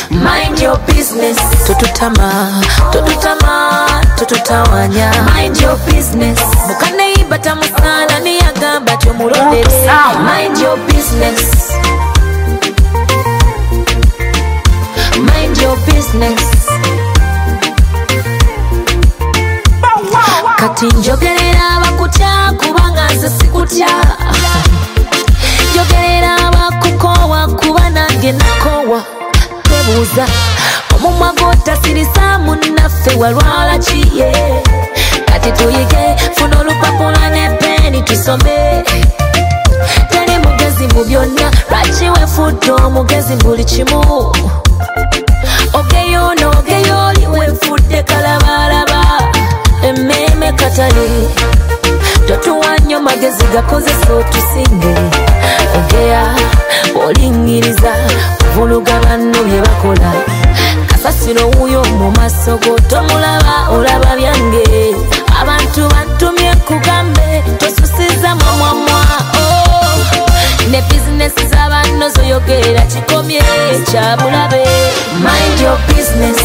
Mind your business. Tututawanya. Mind your business. Mukane ibata musana ni agamba chomulondere. Mind your business. Mind your business. Kati njogerera abakutya kubanga nze sikutya. Njogerera abakukowa kuba nange nakowa. Twebuuza omumwa gw'otasirisa munnaffe walwala ki ye. Kati tuyige funa olupapula ne peni tusome. Teri mugezi mu byonna lwaki weefudde omugezi mu buli kimu. Ogeyo n'ogeyo oli weefudde kalabalaba. Emmeme katali totuwa nnyo magezi gakozesa otusinge. Ogeya olingiriza vuluga banno bye bakola. Kasasiro wuyo mu maaso go tomulaba olaba byange. Abantu bantumye kugambe tosusiza mwamwamwa. Ne bizinesi z'abanno zoyogera kikomye kyabulabe. Mind your business.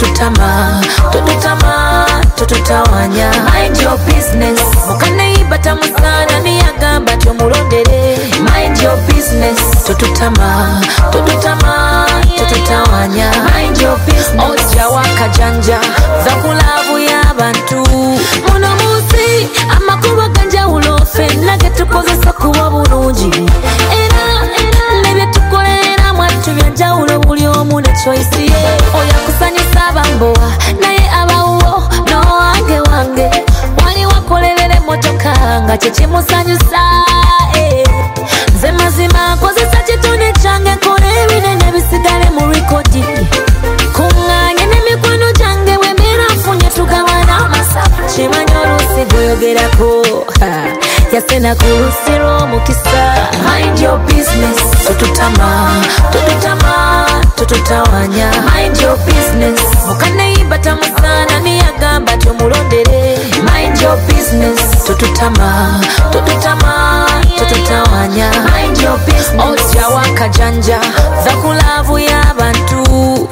Tututawanya. Mind your business. Mukane ibata musana ni agamba tyomulondere. Mind your business. Tututawanya. Mind your business. Ojja wakajanja zakulavu y'abantu. Muno munsi amakubo ganjawulo ffenna ge tukozesa kuba bulungi. Era ne bye tukolera mwattu byanjawulo buli omu ne choice ye. Oyo akusanyusa abambowa naye abawo n'owange wange. Wali wakolerera emmotoka nga kye kimusanyusa. Nze mazima nkozesa kitone kyange nkole ebinene bisigale mu rekodi. Kuŋŋaanye n'emikwano gyange bw'embeera nfunye tugabana amasavu. Kimanyi oluusi gweyogerako yasena ku luusi lw'omukisa. Mind your business. Tututawanya. Mind your business. Mukane ibata musana ni agamba tyomulondere. Mind your business. Tututawanya. Mind your business. Ojja wakajanja zakulavu y'abantu.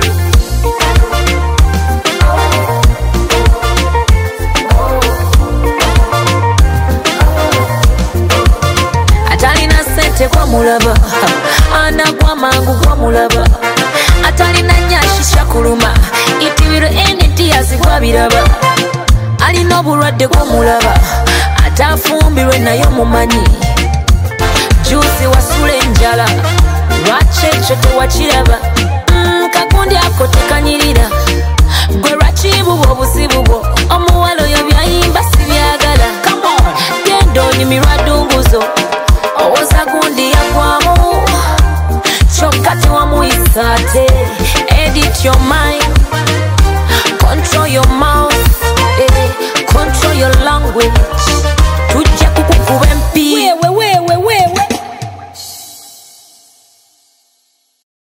Atalina sente kwa mulaba, anagwa mangu kwa mulaba. Atalina nyashisha kuluma, itibiro eneti yazigwa biraba. Alina obulwadde kwa mulaba, atafumbirwe nayo mumanyi. Juice wasula enjala, lwaki ekyo tewakiraba. Kakundi ako tekanyirira, gwe lwaki bubwo obuzibu bwo. Omuwala oyo byayimba sibyagala. Genda onimirwa ddunguzo, owoza gundi yagwamu. Kyokka tewamuyisa ate. Edit your mind, control your mouth, control your language.